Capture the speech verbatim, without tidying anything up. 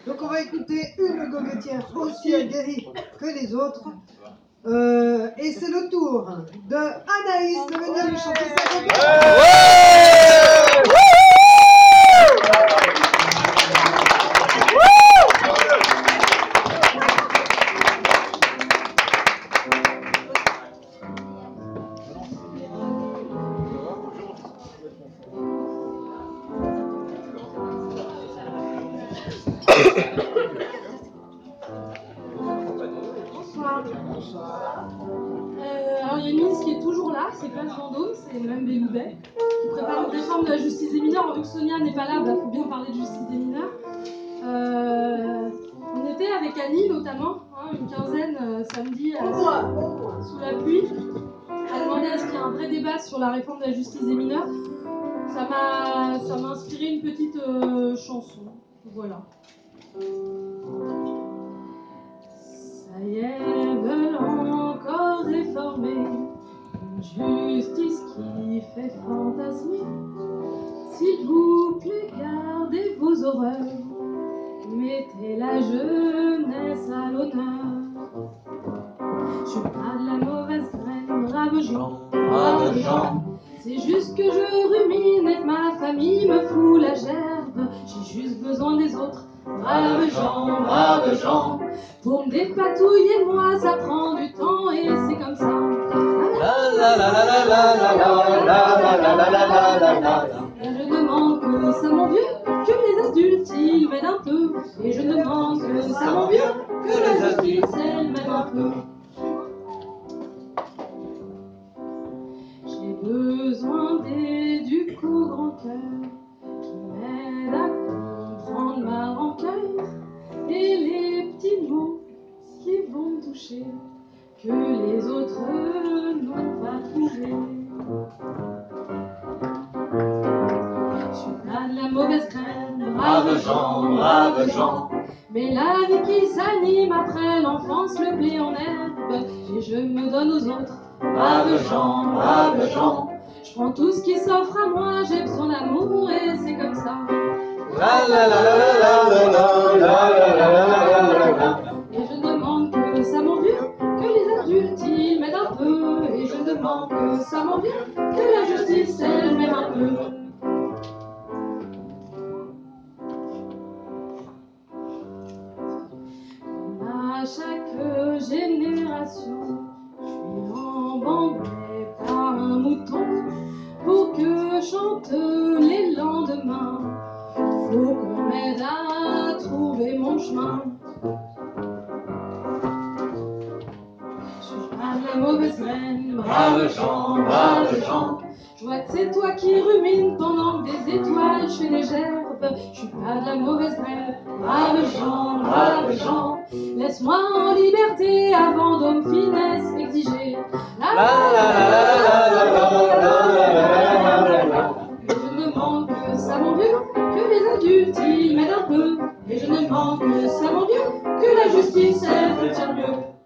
Donc on va écouter une goguettière aussi aguerrie que les autres. Euh, et c'est le tour de Anaïs de venir lui chanter sa goguettière. Bonsoir. Euh, alors il y a une ministre qui est toujours là, c'est Place Vendôme, c'est Mme Belloubet, qui prépare une réforme de la justice des mineurs. Vu que Sonia n'est pas là, il bah, faut bien parler de justice des mineurs. Euh, on était avec Annie notamment, hein, une quinzaine euh, samedi à, sous la pluie, à demander à ce qu'il y ait un vrai débat sur la réforme de la justice des mineurs. Ça m'a ça m'a inspiré une petite euh, chanson, voilà. Ça y est, veulent encore réformer une justice qui fait fantasmer. S'il vous plaît, gardez vos horreurs, mettez la jeunesse à l'honneur. Je suis pas de la mauvaise graine, braves gens, braves gens. C'est juste que je rumine et que ma famille me fout la gerbe. J'ai juste besoin des autres, braves gens, braves gens. Pour me dépatouiller de moi, ça prend du temps et c'est comme ça. Et je demande que ça mon vieux, que les adultes ils m'aident un peu. Et je demande que ça mon vieux, que la justice elle m'aide un peu. J'ai besoin d'éduco grand cœur qui m'aide à comprendre ma rancœur et les petits mots qui vont me toucher que les autres n'ont pas trouvé. Je suis pas de la mauvaise graine, braves gens, braves gens. Mais la vie qui s'anime après l'enfance le blé en herbe et je me donne aux autres. Braves gens, braves gens, je prends tout ce qui s'offre à moi, j'ai besoin d'amour et c'est comme ça. La la la la la la la la la la la. Et je demande que ça m'en vieux, que les adultes ils m'aident un peu. Et je demande que ça m'en vieux, que la justice elle m'aide un peu. Comme à chaque génération, je suis embandé par un mouton. Pour que chante les lendemains, faut qu'on m'aide à trouver mon chemin. Je suis pas de la mauvaise graine, braves gens, braves gens. Je vois que c'est toi qui rumines pendant que des étoiles je fais des gerbes. Je suis pas de la mauvaise graine, braves gens, braves gens. Laisse-moi en liberté avant d'homme finesse exiger. La la la la la la la la. Et je demande que ça m'en vieux, que les adultes ils m'aident un peu. Et je demande que ça m'en vieux, que la justice elle peut faire mieux.